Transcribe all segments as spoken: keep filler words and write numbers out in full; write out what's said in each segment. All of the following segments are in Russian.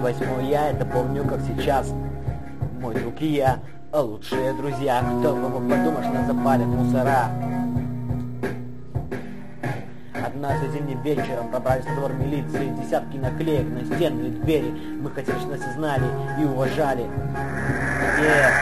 восьмой, я это помню как сейчас. Мой друг и я, лучшие друзья, кто бы мог подумать, что нас запалят мусора. Однажды зимним вечером пробрались в двор милиции, десятки наклеек на стены и двери. Мы хотели, чтобы нас и знали, и уважали. Yeah.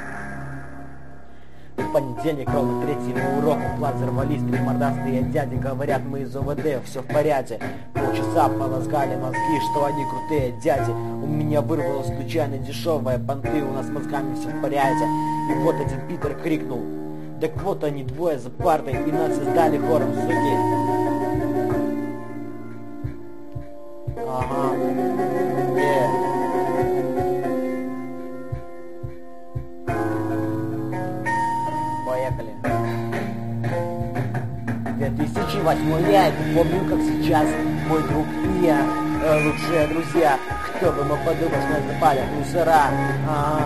В понедельник, ровно к третьему уроку, в класс взорвались три мордастые дяди. Говорят, мы из ОВД, все в порядке. Полчаса полоскали мозги, что они крутые дяди. У меня вырвалось случайно дешевые понты, у нас с мозгами все в порядке. И вот один Питер крикнул: так вот они двое за партой, и нас издали хором судей. Ага. Yeah. Поехали. две тысячи восьмой, я это помню как сейчас. Мой друг и я, лучшие друзья. Кто бы мог подумать, что нас запалят мусора. Ага.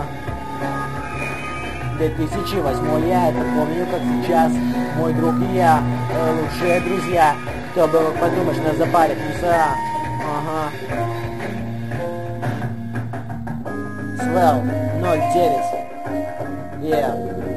две тысячи восьмой, я это помню как сейчас. Мой друг и я, лучшие друзья. Кто бы мог подумать, что нас запалят мусора. Ага. Свел, ноль девять. Yeah.